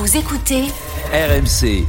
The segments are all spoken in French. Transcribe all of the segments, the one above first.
Vous écoutez RMC.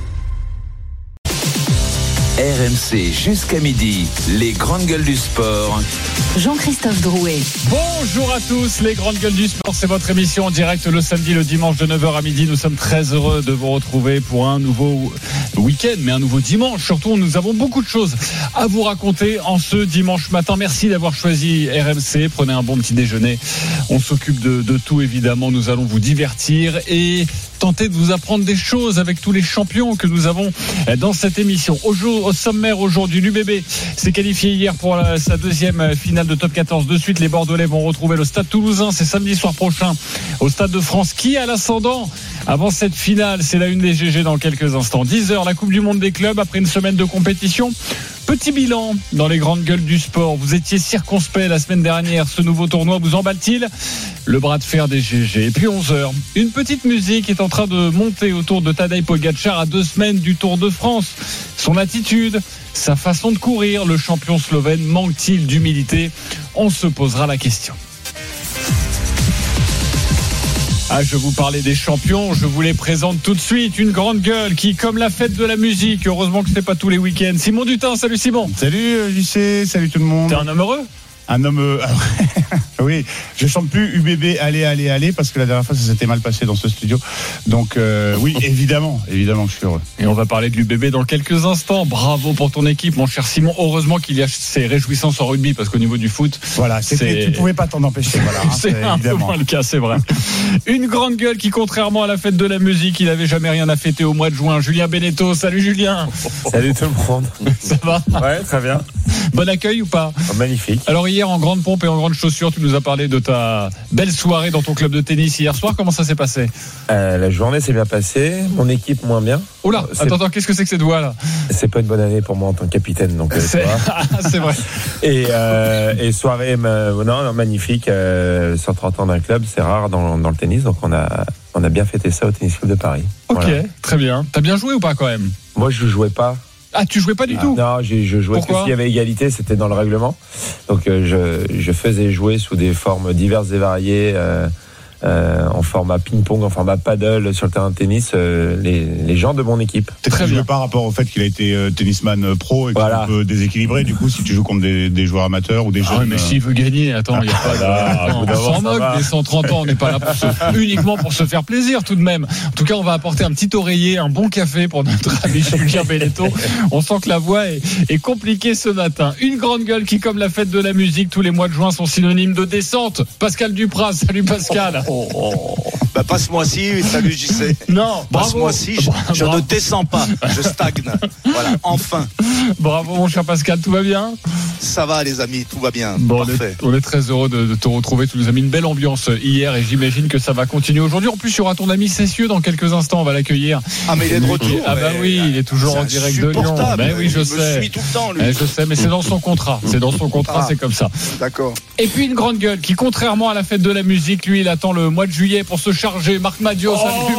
RMC jusqu'à midi, les grandes gueules du sport. Jean-Christophe Drouet. Bonjour à tous, les grandes gueules du sport, c'est votre émission en direct le samedi, le dimanche de 9h à midi. Nous sommes très heureux de vous retrouver pour un nouveau week-end, mais un nouveau dimanche. Surtout, nous avons beaucoup de choses à vous raconter en ce dimanche matin. Merci d'avoir choisi RMC, prenez un bon petit déjeuner. On s'occupe de tout évidemment, nous allons vous divertir et tenter de vous apprendre des choses avec tous les champions que nous avons dans cette émission. Au sommaire aujourd'hui, l'UBB s'est qualifié hier pour sa deuxième finale de top 14 de suite. Les Bordelais vont retrouver le Stade Toulousain, c'est samedi soir prochain au Stade de France. Qui a l'ascendant avant cette finale? C'est la une des GG dans quelques instants. 10h, la Coupe du Monde des clubs après une semaine de compétition. Petit bilan dans les grandes gueules du sport. Vous étiez circonspect la semaine dernière. Ce nouveau tournoi vous emballe-t-il? Le bras de fer des GG. Et puis 11h, une petite musique est en train de monter autour de Tadej Pogačar à 2 semaines du Tour de France. Son attitude, sa façon de courir, le champion slovène manque-t-il d'humilité? On se posera la question. Je vous parlais des champions, je vous les présente tout de suite. Une grande gueule qui, comme la fête de la musique, heureusement que ce n'est pas tous les week-ends. Simon Dutin, salut Simon. Salut JC, salut tout le monde. T'es un homme heureux? Un homme... oui, je chante plus UBB, allez, parce que la dernière fois, ça s'était mal passé dans ce studio. Donc oui, évidemment que je suis heureux. Et on va parler de l'UBB dans quelques instants. Bravo pour ton équipe, mon cher Simon. Heureusement qu'il y a ces réjouissances en rugby, parce qu'au niveau du foot... Voilà, tu ne pouvais pas t'en empêcher. Voilà, c'est un peu moins le cas, c'est vrai. Une grande gueule qui, contrairement à la fête de la musique, il n'avait jamais rien à fêter au mois de juin. Julien Beneteau, salut Julien. Salut tout le monde. Ça va? Ouais, très bien. Bon accueil ou pas? Magnifique. Alors hier, en grande pompe et en grande chaussure, tu nous as parlé de ta belle soirée dans ton club de tennis hier soir. Comment ça s'est passé? La journée s'est bien passée, mon équipe moins bien. Oula, attends, qu'est-ce que c'est que cette voix là? C'est pas une bonne année pour moi en tant que capitaine, donc c'est vrai. Et soirée magnifique, 130 ans d'un club, c'est rare dans le tennis, donc on a bien fêté ça au Tennis Club de Paris. Ok, voilà. Très bien. T'as bien joué ou pas quand même? Moi je jouais pas. Ah, tu jouais pas du tout? Non, je jouais. Pourquoi? Parce qu'il y avait égalité, c'était dans le règlement. Donc je faisais jouer sous des formes diverses et variées, en format ping-pong, en format paddle sur le terrain de tennis, les gens de mon équipe. Très bien. Par rapport au fait qu'il a été tennisman pro et qu'il est un peu déséquilibré, du coup, si tu joues contre des joueurs amateurs ou des jeunes. Mais s'il veut gagner, attends, il n'y a pas de. On s'en moque des 130 ans, on n'est pas là uniquement pour se faire plaisir tout de même. En tout cas, on va apporter un petit oreiller, un bon café pour notre ami Julien Beneteau. On sent que la voix est compliquée ce matin. Une grande gueule qui, comme la fête de la musique, tous les mois de juin sont synonymes de descente. Pascal Dupraz, salut Pascal. Bah pas ce mois-ci, salut JC. Non, pas ce mois-ci, je ne descends pas, je stagne. Voilà, enfin. Bravo mon cher Pascal, tout va bien? Ça va les amis, tout va bien. Bon, parfait. On est très heureux de te retrouver. Tu nous as mis une belle ambiance hier et j'imagine que ça va continuer aujourd'hui. En plus, il y aura ton ami Cessieux dans quelques instants. On va l'accueillir. Ah mais il est de retour. Ah bah oui, il est toujours en direct de Lyon. Mais oui, je sais. Suis tout le temps, lui. Je sais, mais c'est dans son contrat. C'est dans son contrat, c'est comme ça. D'accord. Et puis une grande gueule qui, contrairement à la fête de la musique, lui, il attend le mois de juillet pour se charger. Marc Madiot, salut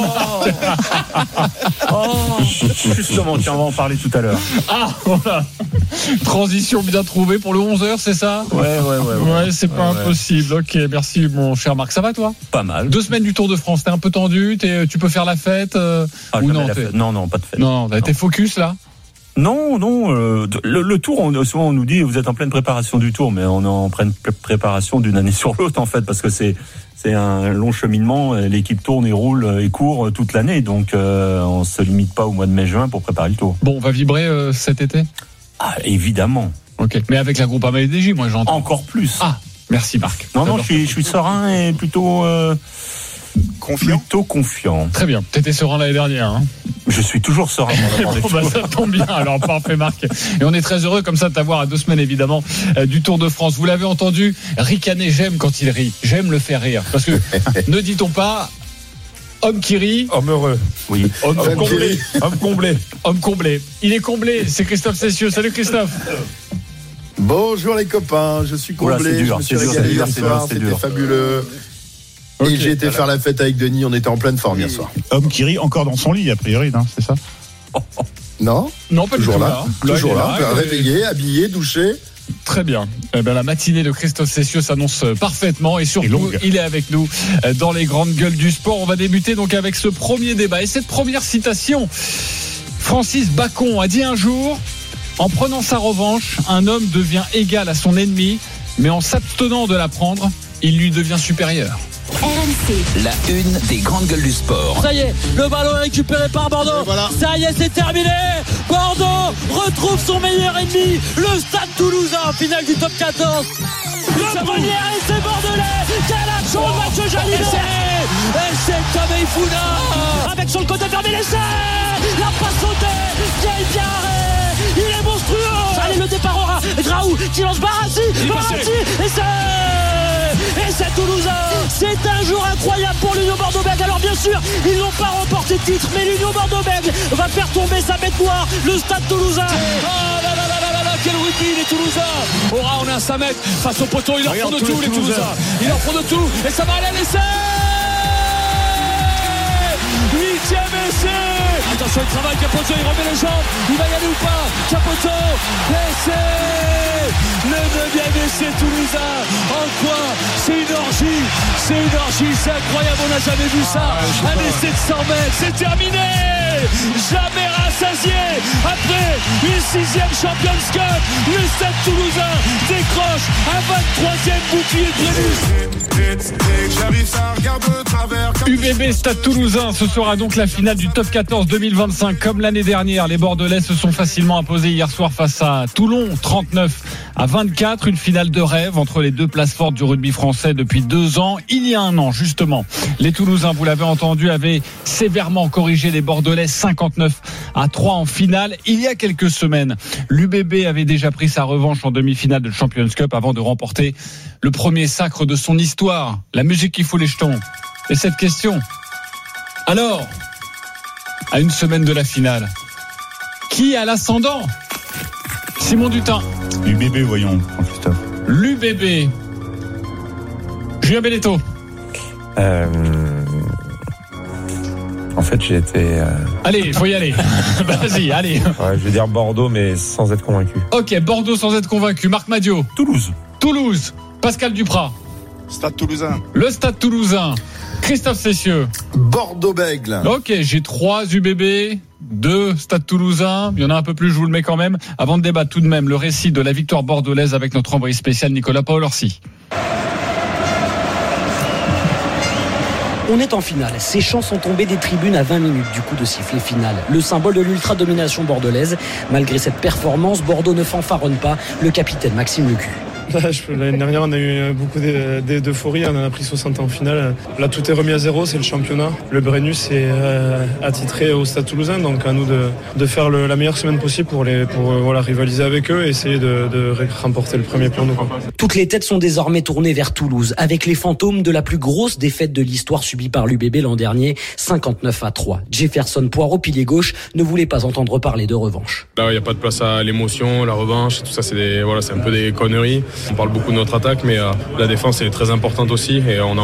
Marc. Justement, tiens, on va en parler tout à l'heure. Ah, voilà. Transition bien trouvée pour le 11h, c'est ça? Ouais, c'est pas impossible. Ok, merci mon cher Marc. Ça va toi? Pas mal. 2 semaines du Tour de France, t'es un peu tendu, tu peux faire la fête ou non? Non, pas de fête. Non, t'es focus là? Non, le Tour, souvent on nous dit vous êtes en pleine préparation du Tour, mais on est en pleine préparation d'une année sur l'autre en fait, parce que c'est un long cheminement, l'équipe tourne et roule et court toute l'année, donc on se limite pas au mois de mai-juin pour préparer le Tour. Bon, on va vibrer cet été? Ah, évidemment. Ok, mais avec la Groupama EDJ, moi j'entends. Encore plus. Ah, merci Marc. Non, je suis serein et plutôt confiant. Très bien, t'étais serein l'année dernière, hein? Je suis toujours serein. Ça tombe bien, alors parfait Marc. Et on est très heureux comme ça de t'avoir à 2 semaines évidemment du Tour de France. Vous l'avez entendu, ricaner, j'aime quand il rit. J'aime le faire rire. Parce que ne dit-on pas homme qui rit, homme heureux. Oui. Homme comblé. Homme comblé. Homme comblé. Il est comblé, c'est Christophe Cessieux. Salut Christophe. Bonjour les copains, je suis comblé, je me suis régalé hier soir, c'était fabuleux. Et j'ai été faire la fête avec Denis, on était en pleine forme hier soir. Homme qui rit encore dans son lit, a priori, non, c'est ça? Non, pas toujours du tout là. Toujours là, réveillé, habillé, douché. Très bien. La matinée de Christophe Cessieux s'annonce parfaitement et surtout, il est avec nous dans les grandes gueules du sport. On va débuter donc avec ce premier débat et cette première citation. Francis Bacon a dit un jour: en prenant sa revanche, un homme devient égal à son ennemi, mais en s'abstenant de la prendre, il lui devient supérieur. RMC. La une des grandes gueules du sport. Ça y est, le ballon est récupéré par Bordeaux. Voilà. Ça y est, c'est terminé. Bordeaux retrouve son meilleur ennemi, le Stade Toulousain, finale du top 14. Le premier essai bordelais. Quelle action de Mathieu Jalibert. Et c'est Kamei Funa avec sur le côté fermé l'essai. La passe sautée, bien arrêt. Il est monstrueux. Allez, le départ aura Graou qui lance Barassi et c'est Toulousain. C'est un jour incroyable pour l'Union Bordeaux-Bègles. Alors bien sûr, ils n'ont pas remporté de titre, mais l'Union Bordeaux-Bègles va faire tomber sa bête noire, le Stade Toulousain. Oh là là là là là, quel rugby les Toulousains. Ora, on est à 5 mètres face au poteau, il en font de tout les Toulousains. Il en font de tout et ça va aller à l'essai. 8e essai. Attention, il travaille, Capoto, il remet les jambes. Il va y aller ou pas? Capoto, l'essai. Le 9e essai toulousain. En quoi? C'est une orgie, c'est incroyable, on n'a jamais vu ça. Un essai de 100 mètres, c'est terminé. Jamais rassasié. Après une 6e Champions Cup, le Stade Toulousain décroche un 23e bouclier de Brennus. UBB Stade Toulousain, ce sera donc la finale du top 14 2025. Comme l'année dernière, les Bordelais se sont facilement imposés hier soir face à Toulon, 39-24. Une finale de rêve entre les deux places fortes du rugby français depuis 2 ans. Il y a un an, justement, les Toulousains, vous l'avez entendu, avaient sévèrement corrigé les Bordelais 59-3 en finale. Il y a quelques semaines, l'UBB avait déjà pris sa revanche en demi-finale de Champions Cup avant de remporter le premier sacre de son histoire. La musique qui fout les jetons. Et cette question, alors, à une semaine de la finale, qui a l'ascendant? Simon Dutin. UBB, voyons, Jean-Christophe. L'UBB. Julien Belletto. En fait, j'ai été... Allez, faut y aller. Vas-y, allez. Ouais, je vais dire Bordeaux, mais sans être convaincu. Ok, Bordeaux sans être convaincu. Marc Madiot. Toulouse. Pascal Duprat. Stade Toulousain. Le Stade Toulousain. Christophe Cessieux. Bordeaux-Bègles. Ok, j'ai 3 UBB, 2 Stade Toulousain. Il y en a un peu plus, je vous le mets quand même. Avant de débattre tout de même le récit de la victoire bordelaise avec notre envoyé spécial Nicolas Paolorsi. On est en finale. Ces chants sont tombés des tribunes à 20 minutes du coup de sifflet final. Le symbole de l'ultra-domination bordelaise. Malgré cette performance, Bordeaux ne fanfaronne pas. Le capitaine Maxime Lecu. L'année dernière, on a eu beaucoup d'euphorie, on en a pris 60 en finale. Là, tout est remis à zéro, c'est le championnat. Le Brennus est attitré au Stade Toulousain, donc à nous de faire la meilleure semaine possible pour rivaliser avec eux et essayer de remporter le premier pour nous. Toutes les têtes sont désormais tournées vers Toulouse, avec les fantômes de la plus grosse défaite de l'histoire subie par l'UBB l'an dernier, 59-3. Jefferson Poirot, pilier gauche, ne voulait pas entendre parler de revanche. Là, il n'y a pas de place à l'émotion, la revanche, tout ça, c'est un peu des conneries. On parle beaucoup de notre attaque, mais la défense est très importante aussi et on a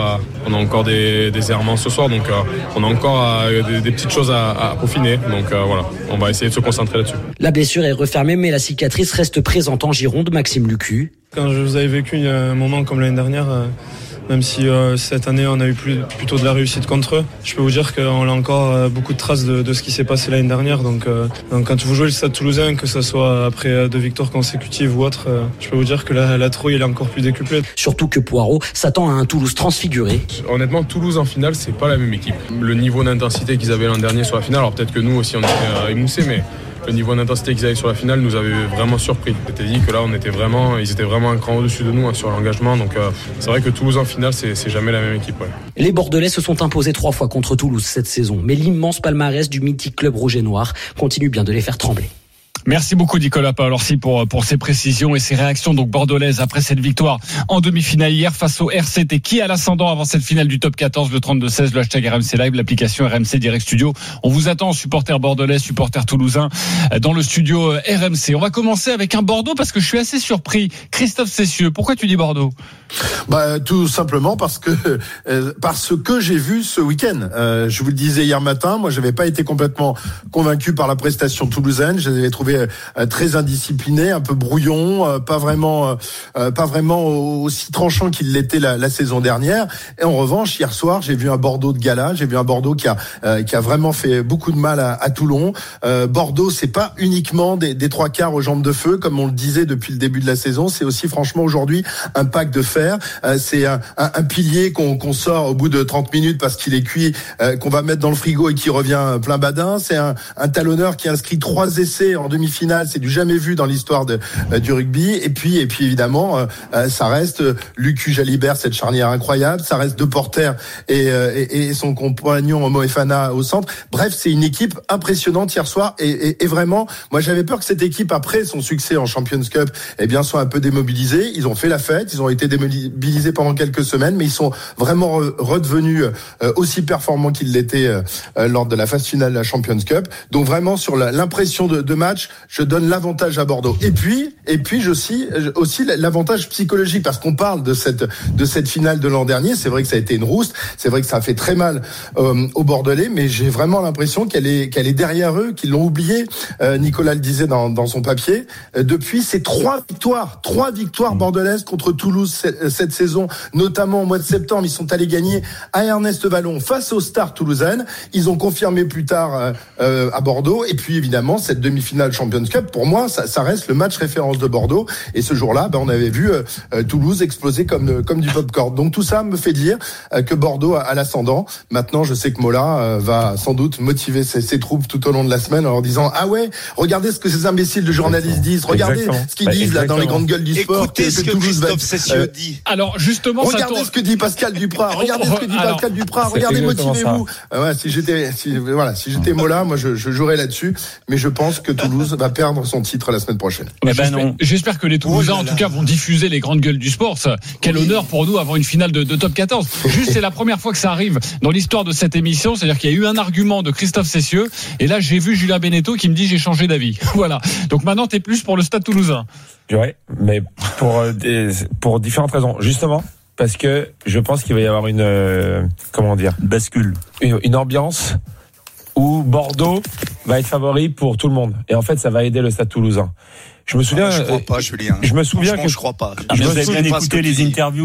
encore des errements ce soir, donc on a encore des petites choses à peaufiner. Donc voilà, on va essayer de se concentrer là-dessus. La blessure est refermée, mais la cicatrice reste présente en Gironde. Maxime Lecu. Quand je vous avais vécu un moment comme l'année dernière, même si cette année on a eu plutôt de la réussite contre eux, je peux vous dire qu'on a encore beaucoup de traces de ce qui s'est passé l'année dernière. Donc quand vous jouez le Stade Toulousain, que ce soit après 2 victoires consécutives ou autre, je peux vous dire que la trouille elle est encore plus décuplée. Surtout que Poirot s'attend à un Toulouse transfiguré. Honnêtement, Toulouse en finale, c'est pas la même équipe. Le niveau d'intensité qu'ils avaient l'an dernier sur la finale, alors peut-être que nous aussi on était émoussés, mais le niveau d'intensité qu'ils avaient sur la finale nous avait vraiment surpris. C'était dit que là, ils étaient vraiment un cran au-dessus de nous sur l'engagement. Donc c'est vrai que Toulouse en finale, c'est jamais la même équipe. Ouais. Les Bordelais se sont imposés 3 fois contre Toulouse cette saison, mais l'immense palmarès du mythique club rouge et noir continue bien de les faire trembler. Merci beaucoup Nicolas Paolorsi pour ces précisions et ces réactions donc bordelaises après cette victoire en demi-finale hier face au RCT. Qui a l'ascendant avant cette finale du top 14, le 32-16, le hashtag RMC Live, l'application RMC Direct Studio. On vous attend, supporters bordelais, supporters toulousains, dans le studio RMC. On va commencer avec un Bordeaux parce que je suis assez surpris. Christophe Cessieux, pourquoi tu dis Bordeaux ? Tout simplement parce que j'ai vu ce week-end. Je vous le disais hier matin, moi j'avais pas été complètement convaincu par la prestation toulousaine. Je les avais trouvés trouvé très indiscipliné, un peu brouillon, pas vraiment aussi tranchant qu'il l'était la saison dernière. Et en revanche, hier soir, j'ai vu un Bordeaux de gala, j'ai vu un Bordeaux qui a vraiment fait beaucoup de mal à Toulon. Bordeaux, c'est pas uniquement des trois quarts aux jambes de feu, comme on le disait depuis le début de la saison. C'est aussi, franchement, aujourd'hui, un pack de fer. C'est un pilier qu'on sort au bout de 30 minutes parce qu'il est cuit, qu'on va mettre dans le frigo et qui revient plein badin. C'est un talonneur qui inscrit 3 essais en demi-finale. C'est du jamais vu dans l'histoire du rugby. Et puis évidemment, ça reste Lucu Jalibert, cette charnière incroyable. Ça reste Deporter et son compagnon Moefana au centre. Bref, c'est une équipe impressionnante hier soir. Et vraiment, moi j'avais peur que cette équipe, après son succès en Champions Cup, soit un peu démobilisée. Ils ont fait la fête, ils ont été démobilisés pendant quelques semaines, mais ils sont vraiment redevenus aussi performants qu'ils l'étaient lors de la phase finale de la Champions Cup. Donc vraiment, sur l'impression de match, je donne l'avantage à Bordeaux. Et puis aussi l'avantage psychologique, parce qu'on parle de cette finale de l'an dernier. C'est vrai que ça a été une rouste, c'est vrai que ça a fait très mal aux Bordelais, mais j'ai vraiment l'impression qu'elle est derrière eux, qu'ils l'ont oublié. Nicolas le disait dans son papier. Depuis, c'est 3 victoires bordelaises contre Toulouse cette saison, notamment au mois de septembre. Ils sont allés gagner à Ernest Vallon face au Stars toulousaine. Ils ont confirmé plus tard à Bordeaux. Et puis évidemment, cette demi-finale Champions Cup, pour moi, ça reste le match référence de Bordeaux. Et ce jour-là, on avait vu Toulouse exploser comme du popcorn. Donc tout ça me fait dire que Bordeaux a l'ascendant. Maintenant, je sais que Mola va sans doute motiver ses troupes tout au long de la semaine en leur disant: ah ouais, regardez ce que ces imbéciles de journalistes disent, regardez ce qu'ils disent là dans les grandes gueules du sport. Écoutez ce que Christophe Cessieux dit. Alors justement, regardez ce que dit Pascal Duprat. Regardez, motivez-vous. Si j'étais Mola, moi je jouerais là-dessus, mais je pense que Toulouse va perdre son titre la semaine prochaine. Non. J'espère que les Toulousains en tout cas vont diffuser les grandes gueules du sport. Quel honneur pour nous avoir une finale de top 14. Juste, c'est la première fois que ça arrive dans l'histoire de cette émission, c'est-à-dire qu'il y a eu un argument de Christophe Cessieux et là j'ai vu Julien Beneteau qui me dit j'ai changé d'avis. Voilà. Donc maintenant t'es plus pour le Stade Toulousain. Ouais, mais pour différentes raisons. Justement, parce que je pense qu'il va y avoir une bascule, une ambiance où Bordeaux va être favori pour tout le monde. Et en fait, ça va aider le Stade Toulousain. Je me souviens. Je crois pas, Julien. Je me souviens que je crois pas. Vous avez bien écouté les interviews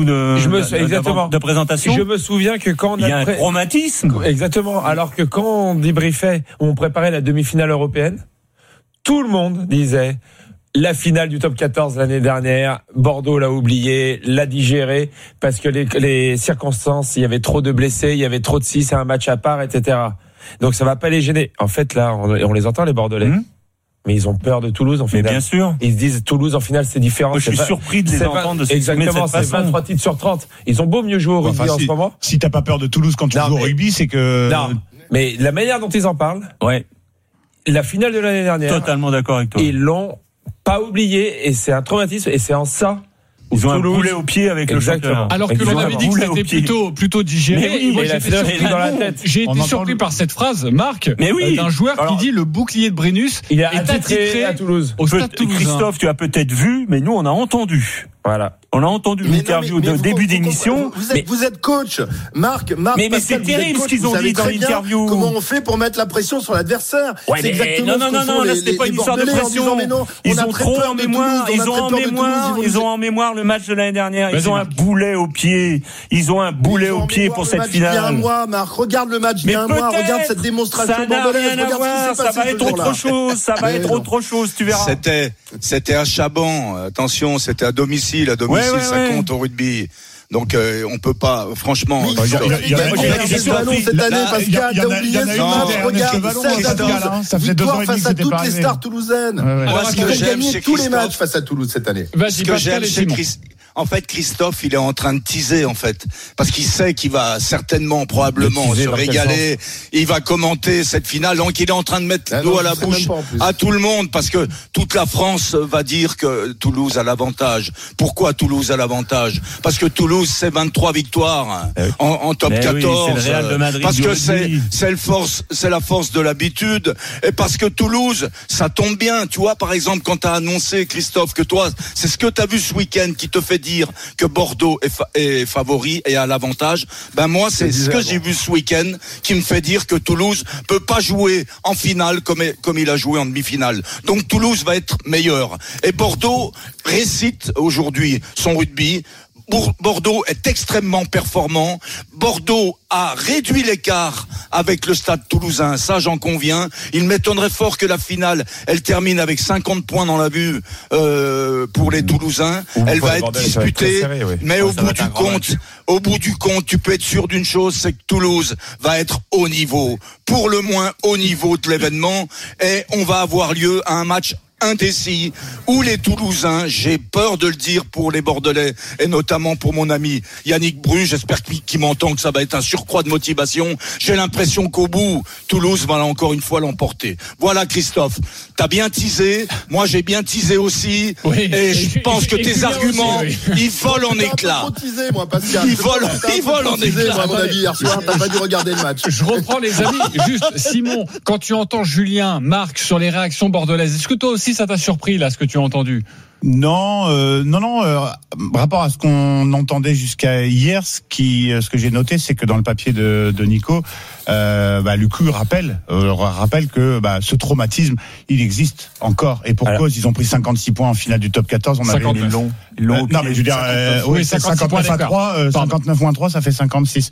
de présentation. Je me souviens que quand il y a un traumatisme. Exactement. Alors que quand on débriefait, on préparait la demi-finale européenne, tout le monde disait: la finale du top 14 l'année dernière, Bordeaux l'a oublié, l'a digéré, parce que les circonstances, il y avait trop de blessés, il y avait trop de c'est un match à part, etc. Donc ça va pas les gêner. En fait, là, on les entend, les Bordelais. Mais ils ont peur de Toulouse en finale. Mais bien sûr. Ils se disent Toulouse en finale, c'est différent. Moi, je suis surpris de les entendre de s'exprimer de cette façon. C'est 23 titres sur 30. Ils ont beau mieux jouer au rugby en ce moment. Si t'as pas peur de Toulouse quand tu joues au rugby, c'est que... Non, mais la manière dont ils en parlent... Ouais. La finale de l'année dernière... Totalement d'accord avec toi. Ils l'ont pas oublié et c'est un traumatisme et c'est en ça... Ils ont un boulet au pied avec le championnat. Alors que l'on avait dit que c'était plutôt digéré. Mais oui, moi, j'ai été surpris par cette phrase, Marc, d'un joueur qui dit le bouclier de Brennus est attitré à Toulouse. Au Stade Toulousain. Christophe, tu as peut-être vu, mais nous on a entendu. Voilà. On a entendu l'interview de début d'émission. Vous êtes coach, Marc. Mais c'est terrible ce qu'ils ont dit dans l'interview. Comment on fait pour mettre la pression sur l'adversaire? C'est exactement non, là c'était pas une histoire de pression. Ils ont trop en mémoire, ils ont en mémoire le match de l'année dernière. Ils ont un boulet au pied. Ils ont un boulet au pied pour cette finale. Il y a un mois, Marc, regarde le match il y a un mois, regarde cette démonstration bordelaise. Ça va être autre chose, ça va être autre chose, tu verras. C'était à Chaban, attention, c'était à domicile, ça compte au rugby. Donc on peut pas, franchement. Il y a ballon cette année, Pascal. T'as oublié ce match. Regarde, 16-12. Ça faisait 2 ans et demi que c'était pas arrivé. Face à toutes les stars toulousaines. Ils ont gagné tous les matchs face à Toulouse cette année. Ce que j'aime chez en fait, Christophe, il est en train de teaser, en fait. Parce qu'il sait qu'il va probablement se régaler. Il va commenter cette finale. Donc, il est en train de mettre l'eau à la bouche à tout le monde. Parce que toute la France va dire que Toulouse a l'avantage. Pourquoi Toulouse a l'avantage? Parce que Toulouse, c'est 23 victoires en top 14. Oui, c'est le Real de Madrid. Parce que c'est la force de l'habitude. Et parce que Toulouse, ça tombe bien. Tu vois, par exemple, quand t'as annoncé, Christophe, que toi, c'est ce que t'as vu ce week-end qui te fait dire que Bordeaux est favori et a l'avantage. Ben moi, c'est ce que j'ai vu ce week-end qui me fait dire que Toulouse peut pas jouer en finale comme il a joué en demi-finale. Donc Toulouse va être meilleur. Et Bordeaux récite aujourd'hui son rugby. Bordeaux est extrêmement performant. Bordeaux a réduit l'écart avec le Stade Toulousain, ça j'en conviens. Il m'étonnerait fort que la finale, elle termine avec 50 points dans la vue pour les Toulousains. Elle va être disputée, mais au bout du compte, tu peux être sûr d'une chose, c'est que Toulouse va être au niveau, pour le moins au niveau de l'événement, et on va avoir lieu à un match indécis où les Toulousains, j'ai peur de le dire pour les Bordelais et notamment pour mon ami Yannick Bru, j'espère qu'il m'entend, que ça va être un surcroît de motivation. J'ai l'impression qu'au bout, Toulouse va encore une fois l'emporter. Voilà Christophe, t'as bien teasé, moi j'ai bien teasé aussi, et je pense que tes arguments aussi, ils volent en éclats. Ils volent en éclats. À mon avis, hier soir, t'as pas dû regarder le match. Je reprends les amis, juste Simon, quand tu entends Julien, Marc sur les réactions bordelaises, est-ce que toi aussi ça t'a surpris là ce que tu as entendu? Non. Rapport à ce qu'on entendait jusqu'à hier, ce que j'ai noté, c'est que dans le papier de Nico, Lucu rappelle que ce traumatisme, il existe encore. Et pour cause, ils ont pris 56 points en finale du top 14. On avait non, mais je veux dire, 59 à 3, 59 moins 3, ça fait 56.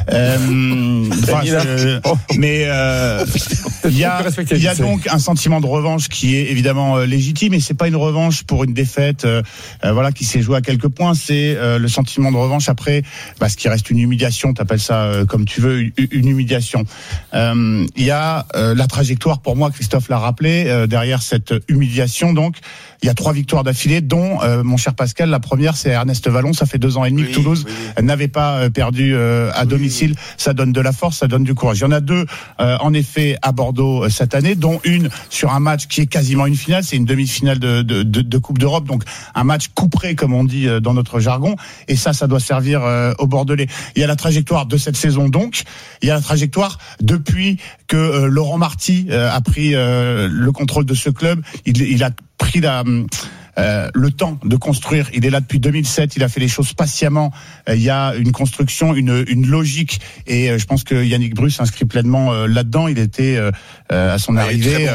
Mais il y a donc un sentiment de revanche qui est évidemment légitime, et c'est pas une revanche pour une défaite qui s'est jouée à quelques points, c'est le sentiment de revanche après ce qui reste une humiliation, t'appelles ça comme tu veux, une humiliation. Il y a la trajectoire, pour moi, Christophe l'a rappelé, derrière cette humiliation, donc il y a 3 victoires d'affilée, dont mon cher Pascal, la première c'est Ernest Vallon. Ça fait 2 ans et demi que Toulouse n'avait pas perdu à domicile. Ça donne de la force, ça donne du courage. Il y en a 2 en effet à Bordeaux cette année, dont une sur un match qui est quasiment une finale, c'est une demi-finale de Coupe d'Europe, donc un match couperé comme on dit dans notre jargon, et ça doit servir aux Bordelais. Il y a la trajectoire de cette saison, donc il y a la trajectoire depuis que Laurent Marty a pris le contrôle de ce club. Il a pris le temps de construire. Il est là depuis 2007. Il a fait les choses patiemment. Il y a une construction, une logique, et je pense que Yannick Bru s'inscrit pleinement là-dedans. Il était à son arrivée.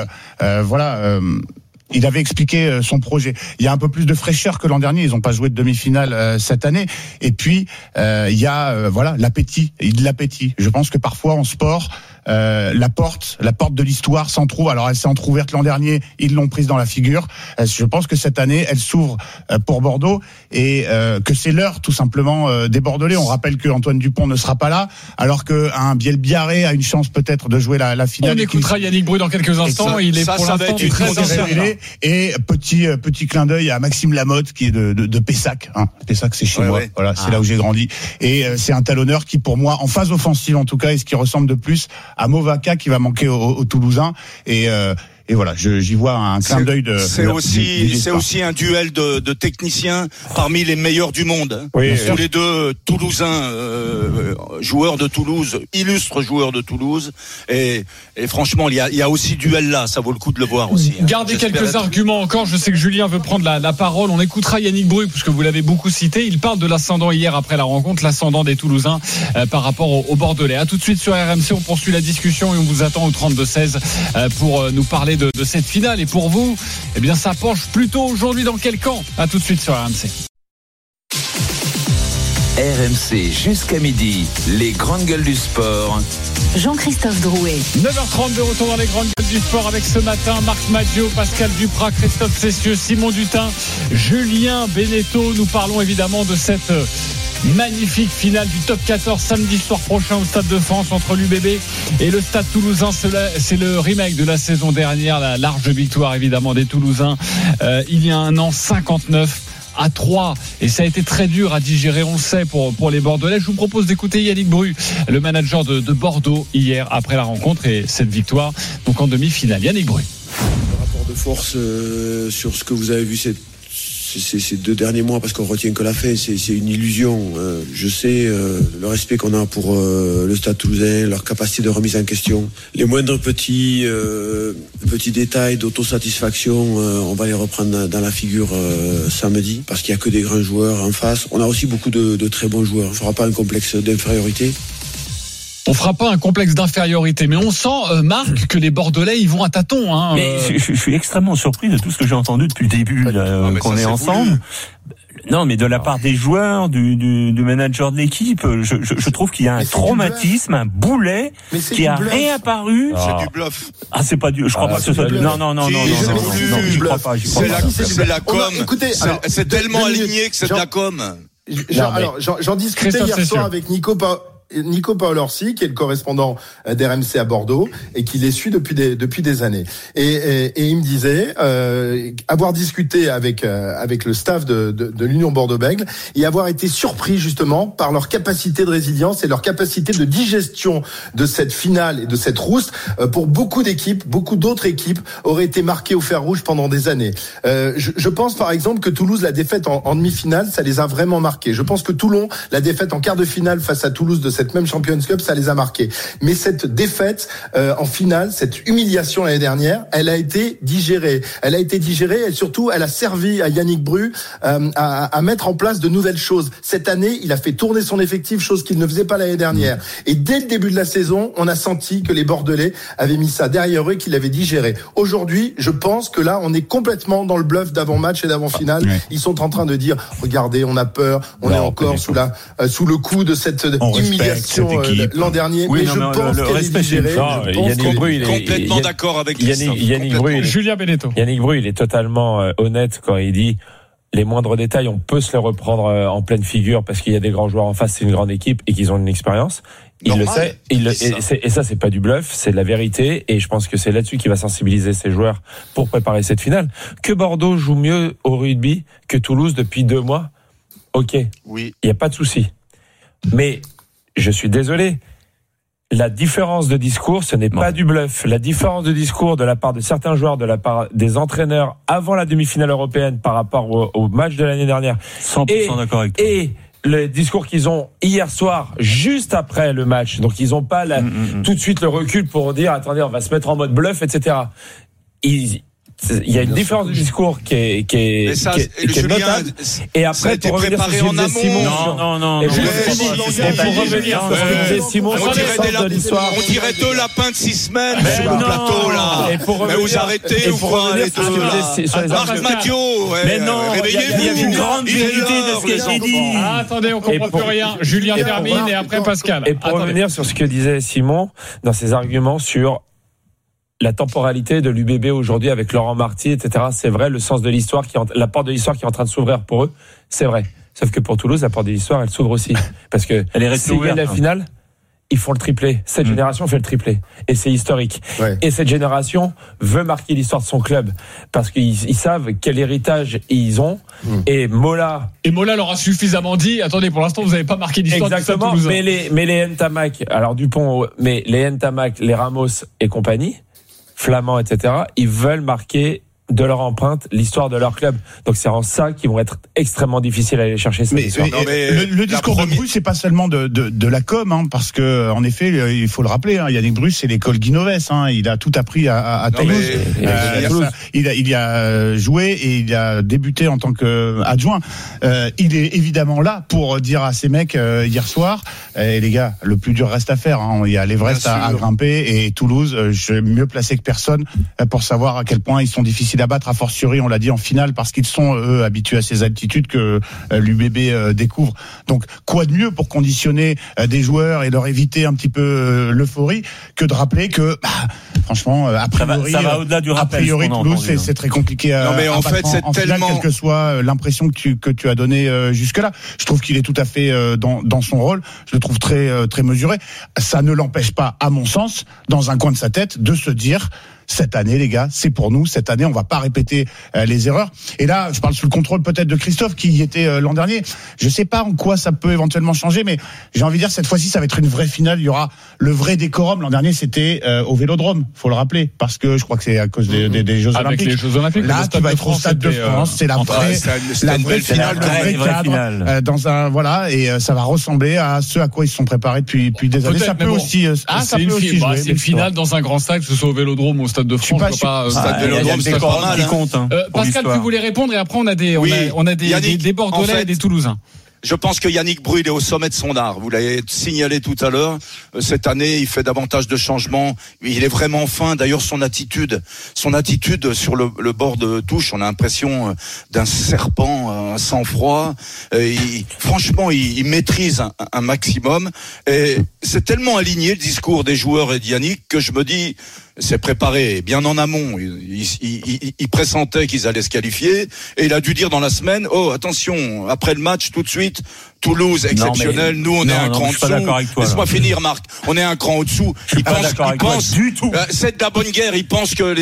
Il avait expliqué son projet. Il y a un peu plus de fraîcheur que l'an dernier. Ils n'ont pas joué de demi-finale cette année. Et puis il y a l'appétit. L'appétit. Je pense que parfois en sport, la porte de l'histoire s'entrouvre. Alors elle s'est entrouverte l'an dernier, ils l'ont prise dans la figure. Je pense que cette année, elle s'ouvre pour Bordeaux, et que c'est l'heure tout simplement des Bordelais. On rappelle que Antoine Dupont ne sera pas là, alors qu'un Biel Biarré a une chance peut-être de jouer la finale. On écoutera Yannick Bru dans quelques instants. Il est pour l'instant très révélé. Et petit clin d'œil à Maxime Lamotte, qui est de Pessac. Pessac, c'est chez moi. Voilà, c'est là où j'ai grandi. Et c'est un talonneur qui, pour moi, en phase offensive en tout cas, est ce qui ressemble de plus à Movaca, qui va manquer aux Toulousains. Et voilà, j'y vois un clin d'œil de. C'est aussi un duel de techniciens parmi les meilleurs du monde. Oui, tous les deux Toulousains, joueurs de Toulouse, illustres joueurs de Toulouse. Et franchement, il y a aussi duel là. Ça vaut le coup de le voir aussi. Gardez quelques arguments encore. Je sais que Julien veut prendre la parole. On écoutera Yannick Bru, puisque vous l'avez beaucoup cité. Il parle de l'ascendant hier après la rencontre, l'ascendant des Toulousains par rapport aux Bordelais. À tout de suite sur RMC. On poursuit la discussion et on vous attend au 32-16 pour nous parler de cette finale. Et pour vous, ça penche plutôt aujourd'hui dans quel camp? À tout de suite sur RMC. RMC jusqu'à midi, les grandes gueules du sport. Jean-Christophe Drouet. 9h30 de retour dans les grandes gueules du sport avec ce matin Marc Maggio, Pascal Duprat, Christophe Cessieux, Simon Dutin, Julien Beneteau. Nous parlons évidemment de cette magnifique finale du top 14 samedi soir prochain au Stade de France entre l'UBB et le Stade Toulousain. C'est le remake de la saison dernière, la large victoire évidemment des Toulousains il y a un an, 59-3, et ça a été très dur à digérer, on le sait, pour les Bordelais. Je vous propose d'écouter Yannick Bru, le manager de Bordeaux, hier après la rencontre et cette victoire donc en demi-finale. Yannick Bru. Le rapport de force sur ce que vous avez vu cette ces 2 derniers mois, parce qu'on retient que la fin, c'est une illusion. Je sais le respect qu'on a pour le Stade Toulousain, leur capacité de remise en question. Les moindres petits détails d'autosatisfaction, on va les reprendre dans la figure samedi, parce qu'il y a que des grands joueurs en face. On a aussi beaucoup de très bons joueurs. On ne fera pas un complexe d'infériorité. On fera pas un complexe d'infériorité, mais on sent, Marc, que les Bordelais, ils vont à tâtons. Hein, mais je suis extrêmement surpris de tout ce que j'ai entendu depuis le début, qu'on est ensemble. Non, mais de la part des joueurs, du manager de l'équipe, je trouve qu'il y a un traumatisme, un boulet qui a réapparu. C'est du bluff. Ah, c'est pas du. Je crois pas que ce soit du. Non, j'y crois pas. C'est la com. C'est tellement aligné que c'est de la com. Alors, j'en discutais hier soir avec Nico Paolorsi, qui est le correspondant d'RMC à Bordeaux et qui les suit depuis des années. Et il me disait avoir discuté avec le staff de l'Union Bordeaux-Bègles et avoir été surpris justement par leur capacité de résilience et leur capacité de digestion de cette finale et de cette rousse. Pour beaucoup d'autres équipes auraient été marquées au fer rouge pendant des années. Je pense par exemple que Toulouse, la défaite en demi-finale, ça les a vraiment marqués. Je pense que Toulon, la défaite en quart de finale face à Toulouse de cette même Champions Cup, ça les a marqués. Mais cette défaite en finale, cette humiliation l'année dernière, elle a été digérée. Et surtout, elle a servi à Yannick Bru à mettre en place de nouvelles choses. Cette année, il a fait tourner son effectif, chose qu'il ne faisait pas l'année dernière. Et dès le début de la saison, on a senti que les Bordelais avaient mis ça derrière eux, qu'ils l'avaient digéré. Aujourd'hui, je pense que là, on est complètement dans le bluff d'avant-match et d'avant-finale. Ouais. Ils sont en train de dire, regardez, on a peur, on est encore sous le coup de cette humiliation l'an dernier, mais je pense qu'elle est digérée. Yannick Bru, il est complètement d'accord avec Yannick Bru, Julien Beneteau. Yannick Bru, il est totalement honnête quand il dit les moindres détails, on peut se les reprendre en pleine figure parce qu'il y a des grands joueurs en face, c'est une grande équipe et qu'ils ont une expérience. Il le sait, et ça c'est pas du bluff, c'est de la vérité, et je pense que c'est là-dessus qu'il va sensibiliser ses joueurs pour préparer cette finale. Que Bordeaux joue mieux au rugby que Toulouse depuis 2 mois, ok, oui, il y a pas de souci. Mais je suis désolé, la différence de discours, ce n'est pas du bluff. La différence de discours de la part de certains joueurs, de la part des entraîneurs avant la demi-finale européenne par rapport au match de l'année dernière, 100% d'accord avec toi. Et le discours qu'ils ont hier soir, juste après le match, donc ils n'ont pas tout de suite le recul pour dire attendez, on va se mettre en mode bluff, etc. Il y a une différence de discours qui est notable. Et après, pour revenir sur ce que disait Simon. Non. Pour revenir sur ce que disait Simon, on dirait 2 lapins de 6 semaines sur le plateau, là. Mais vous arrêtez ou quoi, les deux, là. Marc Mathieu, mais non, il y a une grande vérité de ce qui a été dit. Attendez, on comprend plus rien. Julien termine et après Pascal. Et pour revenir sur ce que disait Simon, dans ses arguments sur la temporalité de l'UBB aujourd'hui avec Laurent Marty, etc. C'est vrai, le sens de l'histoire, la porte de l'histoire qui est en train de s'ouvrir pour eux, c'est vrai. Sauf que pour Toulouse, la porte de l'histoire, elle s'ouvre aussi. Parce que s'ils gagnent la finale, ils font le triplé. Cette génération fait le triplé. Et c'est historique. Ouais. Et cette génération veut marquer l'histoire de son club. Parce qu'ils savent quel héritage ils ont. Et Mola leur a suffisamment dit, attendez, pour l'instant, vous n'avez pas marqué l'histoire de Toulouse. Mais les Ntamak, alors Dupont, mais les Ntamak, les Ramos et compagnie, Flamands, etc., ils veulent marquer de leur empreinte l'histoire de leur club. Donc c'est en ça qu'ils vont être extrêmement difficiles à aller chercher cette histoire. Le discours de Bru, c'est pas seulement de la com, hein, parce que en effet, il faut le rappeler, hein, Yannick Bru, c'est l'école Guinoves, hein, il a tout appris à Toulouse. Il a joué et il a débuté en tant qu'adjoint. Il est évidemment là pour dire à ces mecs hier soir, les gars, le plus dur reste à faire. Hein, il y a l'Everest à grimper et Toulouse, je suis mieux placé que personne pour savoir à quel point ils sont difficiles à battre, a fortiori, on l'a dit en finale, parce qu'ils sont eux habitués à ces altitudes que l'UBB découvre. Donc quoi de mieux pour conditionner des joueurs et leur éviter un petit peu l'euphorie que de rappeler que franchement a priori, ça va au-delà du rappel, a priori Toulouse c'est très compliqué à en fait c'est en tellement finale, quelle que soit l'impression que tu as donnée jusque-là. Je trouve qu'il est tout à fait dans son rôle, je le trouve très très mesuré. Ça ne l'empêche pas, à mon sens, dans un coin de sa tête, de se dire cette année, les gars, c'est pour nous. Cette année, on va pas répéter les erreurs. Et là, je parle sous le contrôle peut-être de Christophe, qui y était l'an dernier. Je sais pas en quoi ça peut éventuellement changer, mais j'ai envie de dire, cette fois-ci, ça va être une vraie finale. Il y aura le vrai décorum. L'an dernier, c'était au Vélodrome. faut le rappeler, parce que je crois que c'est à cause des Jeux Avec Olympiques. les Jeux Olympiques. Là, tu vas être au Stade de France, c'est la vraie finale, le vrai cadre, dans un, voilà, et ça va ressembler à ce à quoi ils se sont préparés depuis des années. Ça peut aussi, c'est une finale dans un grand stade, que ce soit au Vélodrome ou au Stade de France. Stade Vélodrome, c'est pas mal, qui compte. Pascal, tu voulais répondre, et après on a des Bordelais et des Toulousains. Je pense que Yannick Bru, il est au sommet de son art. Vous l'avez signalé tout à l'heure. Cette année, il fait davantage de changements. Il est vraiment fin. D'ailleurs, son attitude sur le bord de touche, on a l'impression d'un serpent, un sang-froid. Franchement, il maîtrise un maximum. Et c'est tellement aligné le discours des joueurs et de Yannick que je me dis, c'est préparé bien en amont. Il pressentait qu'ils allaient se qualifier et il a dû dire dans la semaine, oh attention, après le match tout de suite, Toulouse exceptionnel, nous on est un cran au-dessous. Laisse-moi finir, Marc. On est un cran au-dessous. Il pense du tout. C'est de la bonne guerre. Il pense que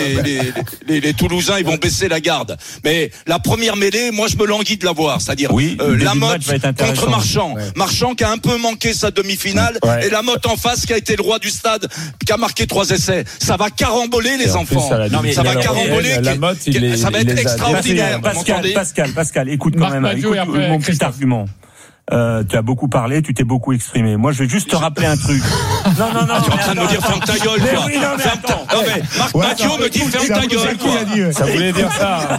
les Toulousains ils vont baisser la garde. Mais la première mêlée, moi je me languis de la voir. C'est-à-dire Lamotte contre Marchand. Ouais. Marchand qui a un peu manqué sa demi-finale et Lamotte en face qui a été le roi du stade, qui a marqué 3 essais. Ça va caramboler les enfants. Ça va caramboler. Ça va être extraordinaire. Pascal, écoute quand même. Écoute mon petit argument. Tu as beaucoup parlé, tu t'es beaucoup exprimé. Moi, je vais juste te rappeler un truc. Non. Tu es en train de me dire ferme ta gueule, toi. Marc Mathieu me dit ferme ta gueule. Ça voulait dire ça.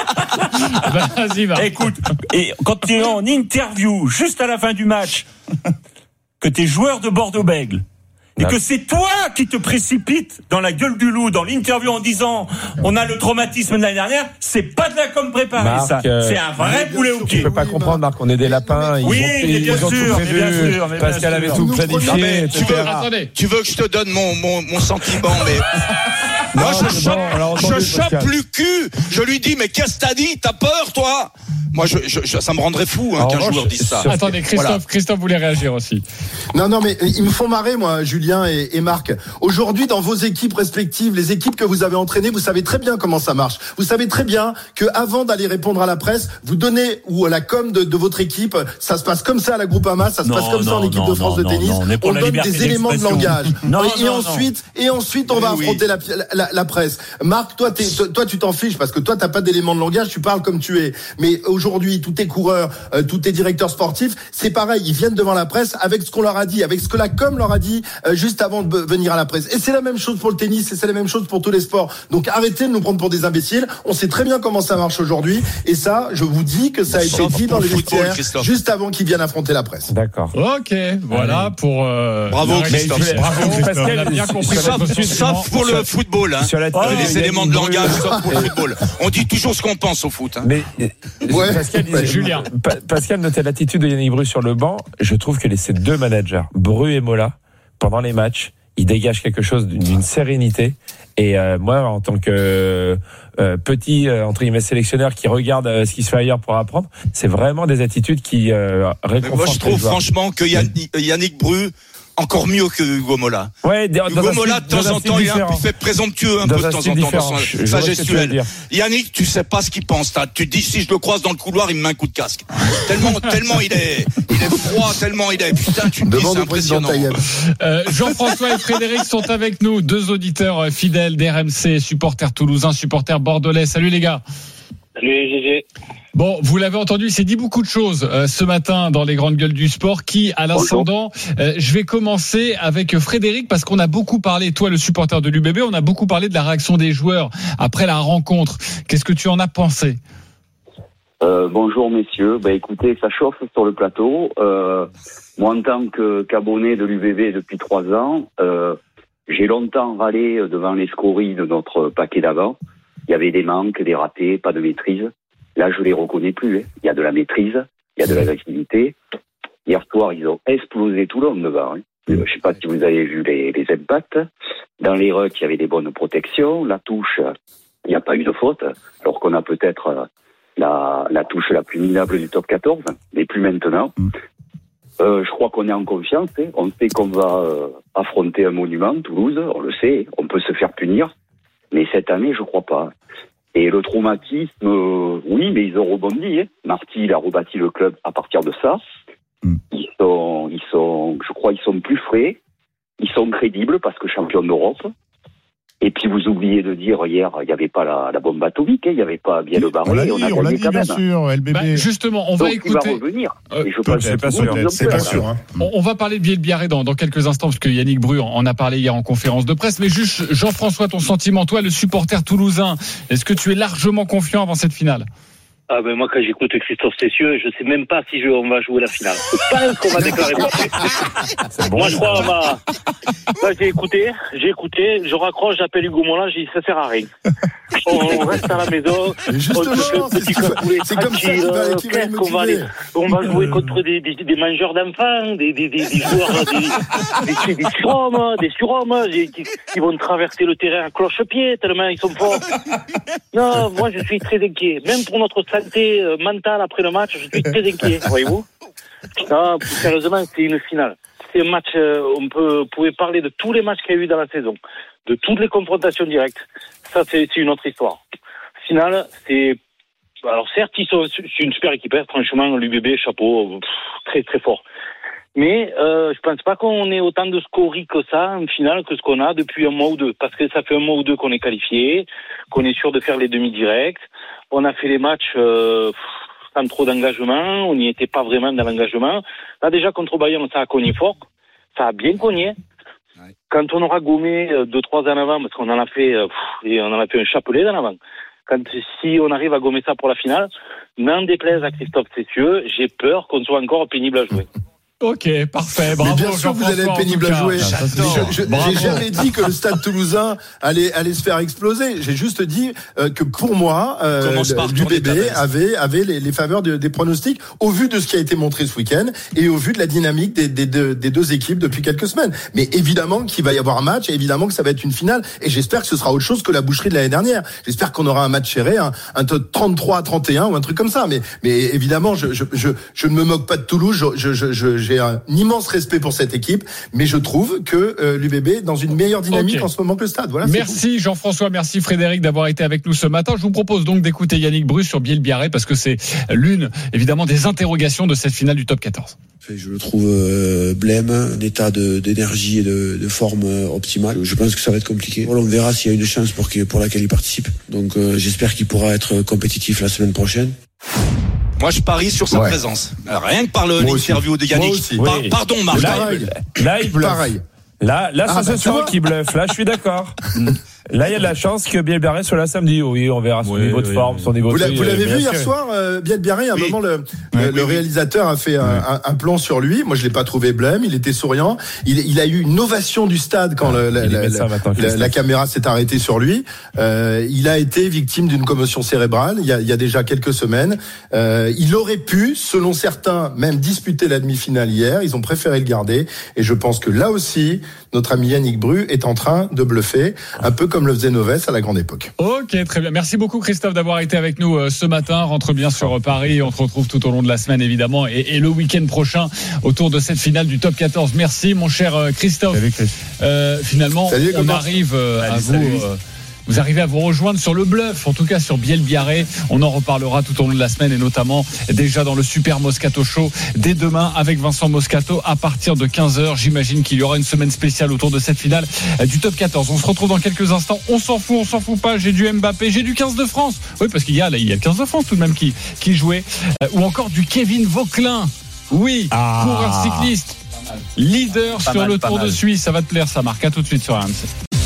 Vas-y, va. Écoute, et quand tu es en interview, juste à la fin du match, que t'es joueur de Bordeaux-Bègles, et que c'est toi qui te précipites dans la gueule du loup, dans l'interview en disant on a le traumatisme de l'année dernière, c'est pas de la com préparée, Marc, ça. C'est un vrai poulet au pied. Tu peux pas comprendre, Marc, on est des lapins. Bien sûr. Pascal avait tout planifié, etc. Tu veux que je te donne mon sentiment, mais moi je chope le cul. Je lui dis mais qu'est-ce que t'as dit? T'as peur, toi? Moi, ça me rendrait fou qu'un joueur dise ça. Attendez, Christophe voulait réagir aussi. Non, mais ils me font marrer, moi, Julien et Marc. Aujourd'hui, dans vos équipes respectives, les équipes que vous avez entraînées, vous savez très bien comment ça marche. Vous savez très bien que avant d'aller répondre à la presse, vous donnez ou à la com de votre équipe, ça se passe comme ça à la Groupama, ça se passe comme ça en équipe de France de tennis. On donne des éléments de langage. Et ensuite, on va affronter la presse. Marc, toi, tu t'en fiches parce que toi, t'as pas d'éléments de langage, tu parles comme tu es. Mais aujourd'hui, tous tes coureurs, tous tes directeurs sportifs, c'est pareil, ils viennent devant la presse avec ce qu'on leur a dit, avec ce que la com leur a dit juste avant de venir à la presse. Et c'est la même chose pour le tennis, et c'est la même chose pour tous les sports. Donc arrêtez de nous prendre pour des imbéciles. On sait très bien comment ça marche aujourd'hui. Et ça, je vous dis que ça a été dit dans les vestiaires juste avant qu'ils viennent affronter la presse. D'accord. Ok, voilà pour... Bravo Christophe. Bravo Christophe. On a bien compris. Sauf pour le football. Les éléments de langage, sauf pour le football. On dit toujours ce qu'on pense au foot. Mais Pascal disait, Julien. Pascal notait l'attitude de Yannick Bru sur le banc. Je trouve que ces deux managers, Bru et Mola, pendant les matchs, ils dégagent quelque chose d'une sérénité. Et moi, en tant que petit entre guillemets sélectionneur qui regarde ce qui se fait ailleurs pour apprendre, c'est vraiment des attitudes qui réconfortent. Moi, je trouve franchement que Yannick Bru encore mieux que Hugo Mola. Ouais, Hugo Mola, de temps en temps, il est un peu fait présomptueux un peu de temps en temps dans sa gestuelle. Yannick, tu sais pas ce qu'il pense. Tu te dis, si je le croise dans le couloir, il me met un coup de casque. Tellement il est froid, tellement il est, putain, tu te dis, c'est impressionnant. Jean-François et Frédéric sont avec nous, deux auditeurs fidèles d'RMC, supporters toulousains, supporters bordelais. Salut les gars. Salut GG. Bon, vous l'avez entendu, il s'est dit beaucoup de choses ce matin dans les grandes gueules du sport. Qui, à l'instant, je vais commencer avec Frédéric parce qu'on a beaucoup parlé, toi le supporter de l'UBB, on a beaucoup parlé de la réaction des joueurs après la rencontre. Qu'est-ce que tu en as pensé? Bonjour messieurs, écoutez, ça chauffe sur le plateau. Moi en tant qu'abonné de l'UBB depuis 3 ans, j'ai longtemps râlé devant les scories de notre paquet d'avant. Il y avait des manques, des ratés, pas de maîtrise. Là, je les reconnais plus. Il y a de la maîtrise, il y a de l'agressivité. Hier soir, ils ont explosé tout le monde devant. Je ne sais pas si vous avez vu les impacts. Dans les rucks, il y avait des bonnes protections. La touche, il n'y a pas eu de faute. Alors qu'on a peut-être la touche la plus minable du top 14, mais plus maintenant. Je crois qu'on est en confiance. On sait qu'on va affronter un monument, Toulouse. On le sait. On peut se faire punir. Mais cette année, je crois pas. Et le traumatisme, oui, mais ils ont rebondi. Marty, il a rebâti le club à partir de ça. Ils sont, je crois, ils sont plus frais. Ils sont crédibles parce que champions d'Europe. Et puis vous oubliez de dire hier, il n'y avait pas la bombe atomique, il n'y avait pas bien le barré. On l'a dit, quand bien même. sûr, LBB. Justement, on Donc, va écouter. il va revenir. C'est pas sûr. Hein. On va parler de Bielbiarré dans quelques instants, parce que Yannick Bru en a parlé hier en conférence de presse. Mais juste, Jean-François, ton sentiment, toi, le supporter toulousain, est-ce que tu es largement confiant avant cette finale? Ah ben moi quand j'écoute Christophe Cessieux, je sais même pas si on va jouer la finale. C'est pas ce qu'on m'a déclaré. Bon, moi je crois on va. Là, j'ai écouté, je raccroche, j'appelle Hugo Mollin, j'ai dit ça sert à rien. On reste à la maison. Justement, c'est comme ça qu'est-ce qu'on va aller. On va jouer contre des mangeurs d'enfants, des joueurs, des surhommes, qui vont traverser le terrain à cloche-pied tellement ils sont forts. Non, moi je suis très inquiet. Même pour notre santé mentale après le match, je suis très inquiet, voyez-vous. Non, sérieusement, c'est une finale. C'est un match, pouvait parler de tous les matchs qu'il y a eu dans la saison, de toutes les confrontations directes. Ça, c'est une autre histoire. Finale, alors certes, c'est une super équipe, franchement, l'UBB, chapeau, très très fort. Mais je pense pas qu'on ait autant de scories que ça en finale que ce qu'on a depuis un mois ou deux, parce que ça fait un mois ou deux qu'on est qualifié, qu'on est sûr de faire les demi-directs. On a fait les matchs sans trop d'engagement, on n'y était pas vraiment dans l'engagement. Là déjà contre Bayern, ça a cogné fort, ça a bien cogné. Quand on aura gommé 2-3 en avant, parce qu'on en a fait un chapelet en avant. Si on arrive à gommer ça pour la finale, n'en déplaise à Christophe Cessieux, j'ai peur qu'on soit encore pénible à jouer. Ok, parfait. Bravo. Mais bien sûr, vous allez être pénible à jouer. J'ai jamais dit que le Stade Toulousain allait se faire exploser. J'ai juste dit que pour moi, l'UBB avait les faveurs des pronostics au vu de ce qui a été montré ce week-end et au vu de la dynamique des deux équipes depuis quelques semaines. Mais évidemment qu'il va y avoir un match, et évidemment que ça va être une finale. Et j'espère que ce sera autre chose que la boucherie de l'année dernière. J'espère qu'on aura un match serré, un 33-31 ou un truc comme ça. Mais évidemment, je ne me moque pas de Toulouse. J'ai un immense respect pour cette équipe, mais je trouve que l'UBB est dans une meilleure dynamique en ce moment que le Stade. Voilà, merci Jean-François, merci Frédéric d'avoir été avec nous ce matin. Je vous propose donc d'écouter Yannick Bru sur Bielbiarré parce que c'est l'une, évidemment, des interrogations de cette finale du top 14. Je le trouve blême, un état d'énergie et de forme optimale. Je pense que ça va être compliqué. On verra s'il y a une chance pour laquelle il participe. Donc j'espère qu'il pourra être compétitif la semaine prochaine. Moi, je parie sur sa présence. Alors, rien que par l'interview de Yannick. Pardon, Marc. Là, il bluffe. Pareil. Là, c'est ce soir qui bluffe. Là, je suis d'accord. Là, il y a de la chance que Bielbiarré soit là samedi. Oui, on verra son niveau de forme, son niveau de... Vous l'avez vu hier soir, Bielbiarré, à un moment, le réalisateur a fait un plan sur lui. Moi, je l'ai pas trouvé blême. Il était souriant. Il a eu une ovation du stade quand la caméra s'est arrêtée sur lui. Il a été victime d'une commotion cérébrale il y a déjà quelques semaines. Il aurait pu, selon certains, même disputer la demi-finale hier. Ils ont préféré le garder. Et je pense que là aussi, notre ami Yannick Bru est en train de bluffer, un peu comme le faisait Novès à la grande époque. Ok, très bien. Merci beaucoup Christophe d'avoir été avec nous ce matin. Rentre bien sur Paris. On te retrouve tout au long de la semaine évidemment et le week-end prochain autour de cette finale du top 14. Merci mon cher Christophe. Finalement, on arrive à vous... Vous arrivez à vous rejoindre sur le bluff, en tout cas sur Bielbiarré. On en reparlera tout au long de la semaine et notamment déjà dans le Super Moscato Show dès demain avec Vincent Moscato à partir de 15h. J'imagine qu'il y aura une semaine spéciale autour de cette finale du top 14. On se retrouve dans quelques instants. On s'en fout pas. J'ai du Mbappé, j'ai du 15 de France. Oui, parce qu'il y a le 15 de France tout de même qui jouait. Ou encore du Kevin Vauquelin. Oui, coureur cycliste. Leader sur le Tour de Suisse. Ça va te plaire, ça Marc. À tout de suite sur RMC.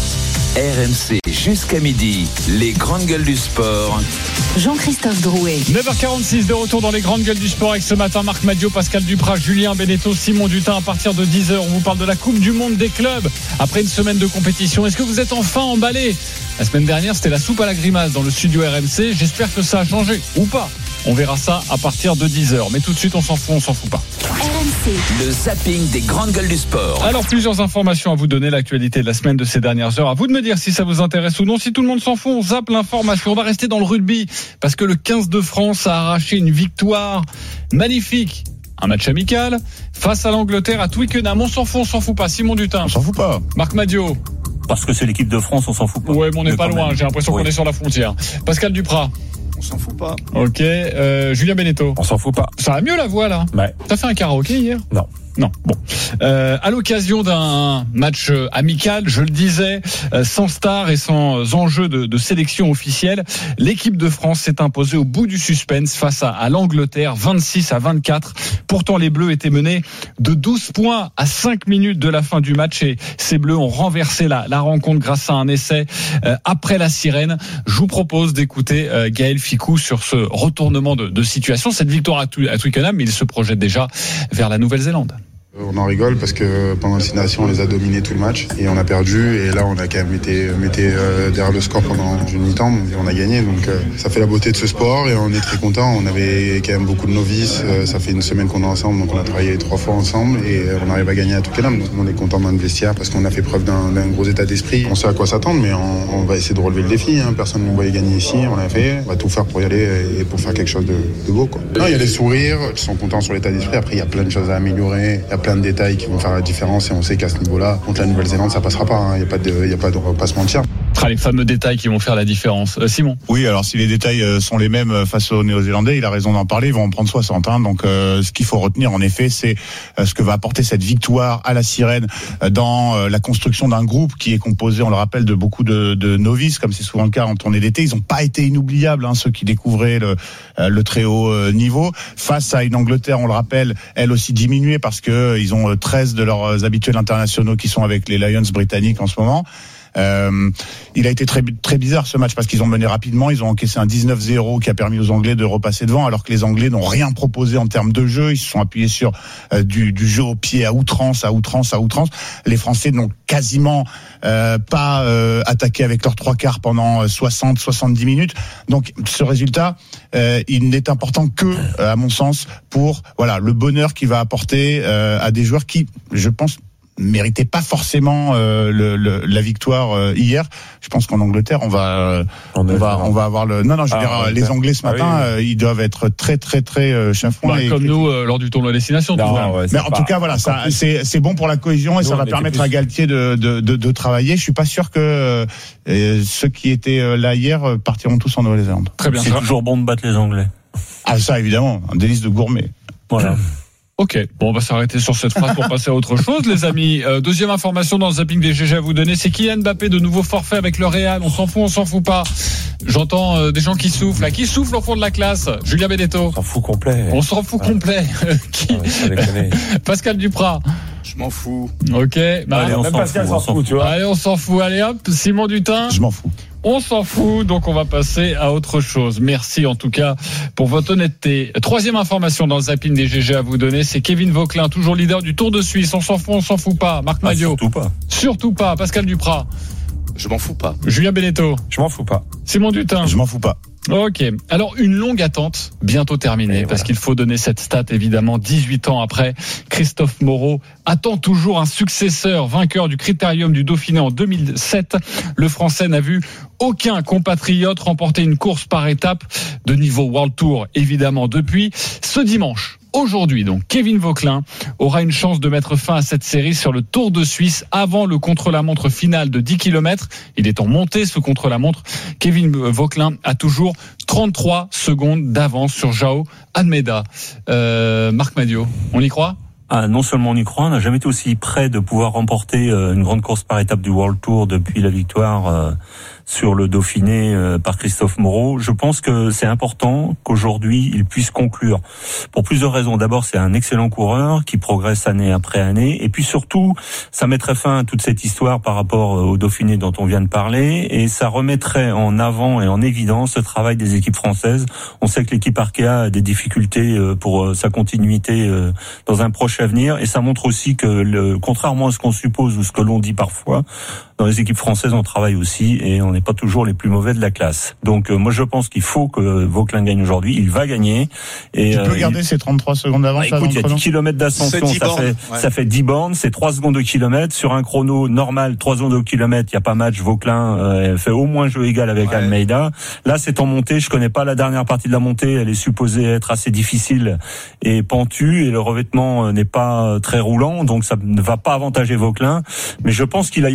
RMC jusqu'à midi, les grandes gueules du sport. Jean-Christophe Drouet. 9h46 de retour dans les grandes gueules du sport avec ce matin Marc Madiot, Pascal Duprat, Julien Beneteau, Simon Dutin à partir de 10h. On vous parle de la Coupe du Monde des clubs après une semaine de compétition. Est-ce que vous êtes enfin emballé ? La semaine dernière, c'était la soupe à la grimace dans le studio RMC. J'espère que ça a changé ou pas. On verra ça à partir de 10h. Mais tout de suite, on s'en fout pas. RMC. Le zapping des grandes gueules du sport. Alors, plusieurs informations à vous donner, l'actualité de la semaine de ces dernières heures. À vous de me dire si ça vous intéresse ou non. Si tout le monde s'en fout, on zappe l'information. On va rester dans le rugby parce que le 15 de France a arraché une victoire magnifique. Un match amical face à l'Angleterre à Twickenham. On s'en fout pas. Simon Dutin. On s'en fout pas. Marc Madiot. Parce que c'est l'équipe de France, on s'en fout pas. Ouais, mais on n'est pas loin. J'ai l'impression qu'on est sur la frontière. Pascal Duprat. On s'en fout pas. Ok. Julien Beneteau. On s'en fout pas. Ça va mieux la voix là. Ouais. T'as fait un karaoké hier ? Non. Non. Bon. À l'occasion d'un match amical, je le disais, sans star et sans enjeu de sélection officielle, l'équipe de France s'est imposée au bout du suspense face à l'Angleterre, 26-24. Pourtant, les Bleus étaient menés de 12 points à 5 minutes de la fin du match et ces Bleus ont renversé la rencontre grâce à un essai après la sirène. Je vous propose d'écouter Gaël Fickou sur ce retournement de situation, cette victoire à Twickenham, mais il se projette déjà vers la Nouvelle-Zélande. On en rigole parce que pendant le Six Nations, on les a dominés tout le match et on a perdu. Et là, on a quand même été derrière le score pendant une mi-temps et on a gagné. Donc, ça fait la beauté de ce sport et on est très contents. On avait quand même beaucoup de novices. Ça fait une semaine qu'on est ensemble, donc on a travaillé 3 fois ensemble et on arrive à gagner à Twickenham. Donc, on est content dans le vestiaire parce qu'on a fait preuve d'un gros état d'esprit. On sait à quoi s'attendre, mais on va essayer de relever le défi. Personne ne nous voyait gagner ici. On l'a fait. On va tout faire pour y aller et pour faire quelque chose de beau, quoi. Non, il y a des sourires. Ils sont contents sur l'état d'esprit. Après, il y a plein de choses à améliorer. Il y a plein de détails qui vont faire la différence et on sait qu'à ce niveau-là, contre la Nouvelle-Zélande, ça passera pas. Il y a pas de on va pas se mentir. Les fameux détails qui vont faire la différence. Simon. Oui, alors si les détails sont les mêmes face aux Néo-Zélandais, il a raison d'en parler, ils vont en prendre 60. Donc ce qu'il faut retenir en effet, c'est ce que va apporter cette victoire à la sirène dans la construction d'un groupe qui est composé, on le rappelle, de beaucoup de novices, comme c'est souvent le cas en tournée d'été. Ils n'ont pas été inoubliables, ceux qui découvraient le très haut niveau. Face à une Angleterre, on le rappelle, elle aussi diminuée parce que ils ont 13 de leurs habituels internationaux qui sont avec les Lions britanniques en ce moment. Il a été très, très bizarre ce match parce qu'ils ont mené rapidement, ils ont encaissé un 19-0 qui a permis aux Anglais de repasser devant alors que les Anglais n'ont rien proposé en termes de jeu, ils se sont appuyés sur du jeu au pied à outrance. Les Français n'ont quasiment pas attaqué avec leurs 3 quarts pendant 60-70 minutes. Donc ce résultat, il n'est important que, à mon sens, pour le bonheur qu'il va apporter à des joueurs qui, je pense, méritait pas forcément la victoire hier. Je pense qu'en Angleterre on va avoir les Anglais ce matin, ils doivent être très très très chafouins comme nous lors du tournoi destination. Mais en tout cas c'est bon pour la cohésion et ça va permettre à Galtier de travailler. Je suis pas sûr que ceux qui étaient là hier partiront tous en Nouvelle-Zélande. Très bien. C'est toujours bon de battre les Anglais. Ah ça évidemment, un délice de gourmet. Voilà. Ok, bon, on va s'arrêter sur cette phrase pour passer à autre chose, les amis. Deuxième information dans le zapping des GG à vous donner, c'est Kylian Mbappé de nouveau forfait avec le Real. On s'en fout pas. J'entends des gens qui soufflent. Qui soufflent au fond de la classe? Julien Benedetto. On s'en fout complet. Pascal Duprat. Je m'en fous. Ok. Allez, on s'en fout, tu vois. Allez, on s'en fout. Allez hop, Simon Dutin. Je m'en fous. On s'en fout, donc on va passer à autre chose. Merci en tout cas pour votre honnêteté. Troisième information dans le zapping des GG à vous donner, c'est Kevin Vauquelin, toujours leader du Tour de Suisse. On s'en fout pas. Marc Madio. Surtout pas. Pascal Duprat. Je m'en fous pas. Julien Benedetto. Je m'en fous pas. Simon Dutin. Je m'en fous pas. Ok. Alors, une longue attente, bientôt terminée, parce qu'il faut donner cette stat, évidemment, 18 ans après. Christophe Moreau attend toujours un successeur, vainqueur du Critérium du Dauphiné en 2007. Le Français n'a vu aucun compatriote remporter une course par étape de niveau World Tour, évidemment, depuis ce dimanche. Aujourd'hui, donc, Kevin Vauquelin aura une chance de mettre fin à cette série sur le Tour de Suisse avant le contre-la-montre final de 10 km. Il est en montée, ce contre-la-montre. Kevin Vauquelin a toujours 33 secondes d'avance sur João Almeida. Marc Madio, on y croit ? Non seulement on y croit, on n'a jamais été aussi près de pouvoir remporter une grande course par étape du World Tour depuis la victoire sur le Dauphiné par Christophe Moreau. Je pense que c'est important qu'aujourd'hui il puisse conclure pour plusieurs raisons. D'abord, c'est un excellent coureur qui progresse année après année, et puis surtout ça mettrait fin à toute cette histoire par rapport au Dauphiné dont on vient de parler, et ça remettrait en avant et en évidence le travail des équipes françaises. On sait que l'équipe Arkea a des difficultés pour sa continuité dans un proche avenir, et ça montre aussi que contrairement à ce qu'on suppose ou ce que l'on dit parfois, dans les équipes françaises on travaille aussi et on n'est pas toujours les plus mauvais de la classe. Donc moi je pense qu'il faut que Vauquelin gagne aujourd'hui, il va gagner. Et tu peux garder ces 33 secondes d'avance. Écoute, il y a 10 km d'ascension, ça fait 10 bornes, c'est 3 secondes au kilomètre. Sur un chrono normal, 3 secondes au kilomètre, il n'y a pas match. Vauquelin fait au moins jeu égal avec Almeida. Là c'est en montée, je connais pas la dernière partie de la montée, elle est supposée être assez difficile et pentue, et le revêtement n'est pas très roulant, donc ça ne va pas avantager Vauquelin. Mais je pense qu'il a quand même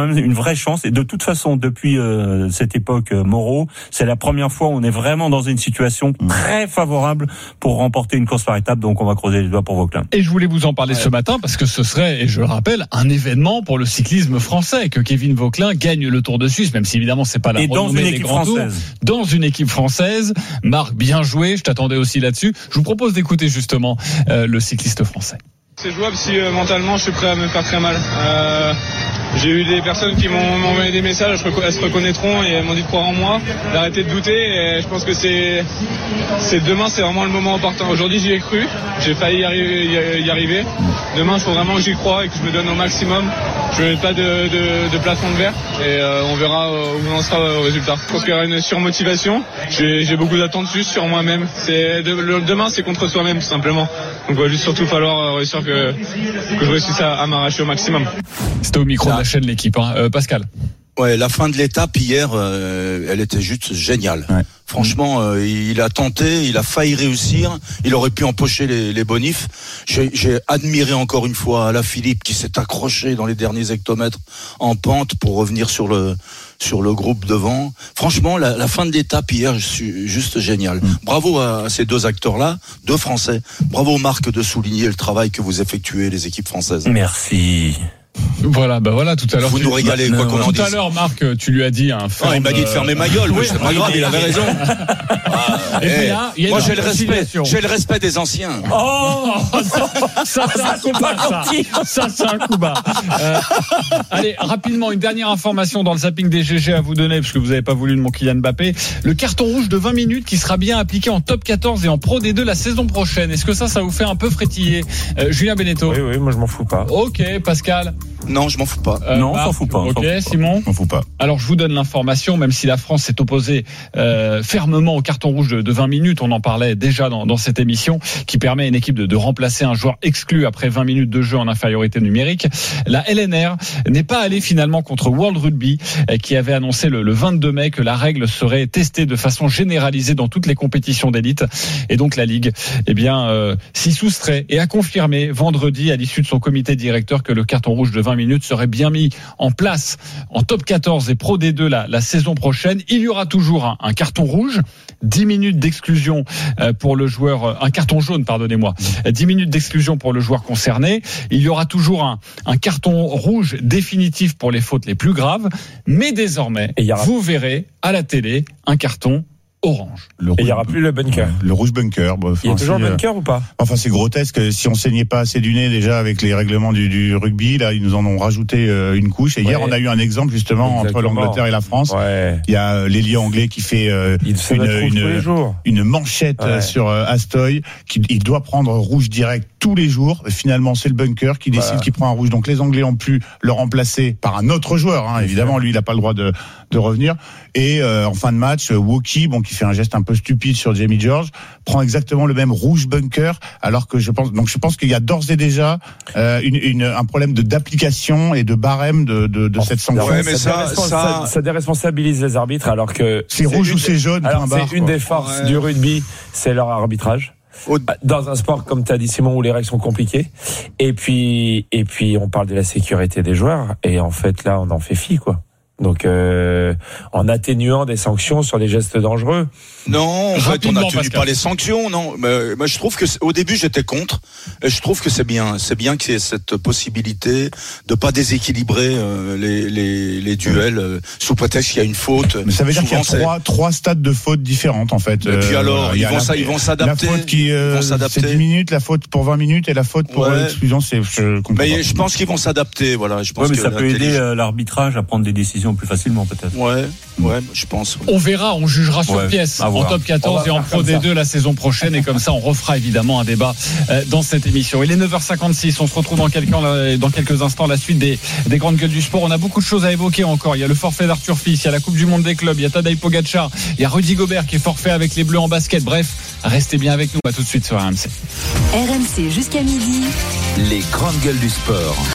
quand même une vraie chance. Et de toute façon, depuis cette époque Moreau, c'est la première fois où on est vraiment dans une situation très favorable pour remporter une course par étape. Donc on va creuser les doigts pour Vauclin. Et je voulais vous en parler ce matin parce que ce serait, et je le rappelle, un événement pour le cyclisme français que Kevin Vauclin gagne le Tour de Suisse, même si évidemment c'est pas la renommée des grands tours. Dans une équipe française. Marc, bien joué, je t'attendais aussi là-dessus. Je vous propose d'écouter justement le cycliste français. C'est jouable si mentalement je suis prêt à me faire très mal. J'ai eu des personnes qui m'ont envoyé des messages, elles se reconnaîtront et elles m'ont dit de croire en moi, d'arrêter de douter. Et je pense que c'est demain, c'est vraiment le moment important. Aujourd'hui, j'y ai cru, j'ai failli y arriver. Demain, il faut vraiment que j'y croie et que je me donne au maximum. Je ne mets pas de plafond de verre et on verra où on en sera au résultat. Je pense qu'il y aura une surmotivation. J'ai beaucoup d'attentes juste sur moi-même. Demain, c'est contre soi-même tout simplement. Donc il va juste surtout falloir réussir que je réussisse à m'arracher au maximum. C'était au micro de la chaîne L'équipe, Pascal. Ouais, la fin de l'étape hier, elle était juste géniale. Ouais. Franchement, il a tenté, il a failli réussir, il aurait pu empocher les bonifs. J'ai admiré encore une fois Alaphilippe qui s'est accroché dans les derniers hectomètres en pente pour revenir sur le groupe devant. Franchement, la fin de l'étape hier, juste génial. Bravo à ces deux acteurs-là, deux Français. Bravo Marc de souligner le travail que vous effectuez, les équipes françaises. Merci. Voilà, tout à l'heure. Vous nous régalez, quoi qu'on en dise. Tout à l'heure, Marc, tu lui as dit un il m'a dit de fermer ma gueule. Oui, c'est pas grave, il avait raison. Moi, j'ai le respect des anciens. Oh, ça c'est un coup bas, ça c'est un coup bas. Allez, rapidement, une dernière information dans le zapping des GG à vous donner, parce que vous n'avez pas voulu de mon Kylian Mbappé. Le carton rouge de 20 minutes qui sera bien appliqué en top 14 et en Pro D2 la saison prochaine. Est-ce que ça vous fait un peu frétiller, Julien Beneteau? Oui, moi je m'en fous pas. Ok, Pascal. Non, je m'en fous pas. Non, s'en fout pas. Ok, Simon. M'en fous pas. Alors, je vous donne l'information, même si la France s'est opposée fermement au carton rouge de 20 minutes, on en parlait déjà dans cette émission, qui permet à une équipe de remplacer un joueur exclu après 20 minutes de jeu en infériorité numérique. La LNR n'est pas allée finalement contre World Rugby, qui avait annoncé le 22 mai que la règle serait testée de façon généralisée dans toutes les compétitions d'élite. Et donc, la Ligue, s'y soustrait et a confirmé vendredi, à l'issue de son comité directeur, que le carton rouge de 20 minutes serait bien mis en place en top 14 et Pro D2 la saison prochaine. Il y aura toujours un carton rouge, 10 minutes d'exclusion pour le joueur, un carton jaune, pardonnez-moi, 10 minutes d'exclusion pour le joueur concerné. Il y aura toujours un carton rouge définitif pour les fautes les plus graves, mais désormais, vous verrez à la télé un carton orange. Et il n'y aura plus le bunker. Le rouge bunker. Il y a toujours le bunker ou pas? Enfin, c'est grotesque. Si on saignait pas assez du nez déjà avec les règlements du rugby, là, ils nous en ont rajouté une couche. Et hier, on a eu un exemple justement entre l'Angleterre et la France. Ouais. Il y a l'ailier anglais qui fait une manchette sur Astoy. Il doit prendre rouge direct tous les jours. Et finalement, c'est le bunker qui décide qu'il prend un rouge. Donc les Anglais ont pu le remplacer par un autre joueur. Évidemment, lui, il n'a pas le droit de revenir. Et en fin de match, Woki, qui fait un geste un peu stupide sur Jamie George, prend exactement le même rouge bunker, alors que je pense qu'il y a d'ores et déjà un problème d'application et de barème de cette sanction. Ouais, mais ça déresponsabilise les arbitres, alors que c'est rouge ou c'est jaune. C'est une des forces du rugby, c'est leur arbitrage. Dans un sport, comme tu as dit Simon, où les règles sont compliquées. Et puis on parle de la sécurité des joueurs, et en fait là on en fait fi, quoi. Donc en atténuant des sanctions sur les gestes dangereux. Non, en fait, on n'atténue pas les sanctions, non. Mais je trouve que au début j'étais contre. Et je trouve que c'est bien qu'il y ait cette possibilité de pas déséquilibrer les duels sous prétexte qu'il y a une faute. Mais ça veut dire qu'il y a trois stades de fautes différentes en fait. Et puis alors, ils vont s'adapter. La faute c'est 10 minutes, la faute pour 20 minutes et la faute pour l'exclusion, c'est mais je pense qu'ils vont s'adapter, voilà. Je pense mais ça peut aider l'arbitrage à prendre des décisions plus facilement peut-être. Ouais, je pense. On verra, on jugera sur pièce en top 14 et en Pro D2 la saison prochaine, et comme ça on refera évidemment un débat dans cette émission. Il est 9h56, on se retrouve dans quelques instants, la suite des grandes gueules du sport. On a beaucoup de choses à évoquer encore. Il y a le forfait d'Arthur Fils, il y a la Coupe du Monde des clubs, il y a Tadej Pogacar, il y a Rudy Gobert qui est forfait avec les Bleus en basket. Bref, restez bien avec nous, à tout de suite sur RMC. RMC jusqu'à midi. Les grandes gueules du sport.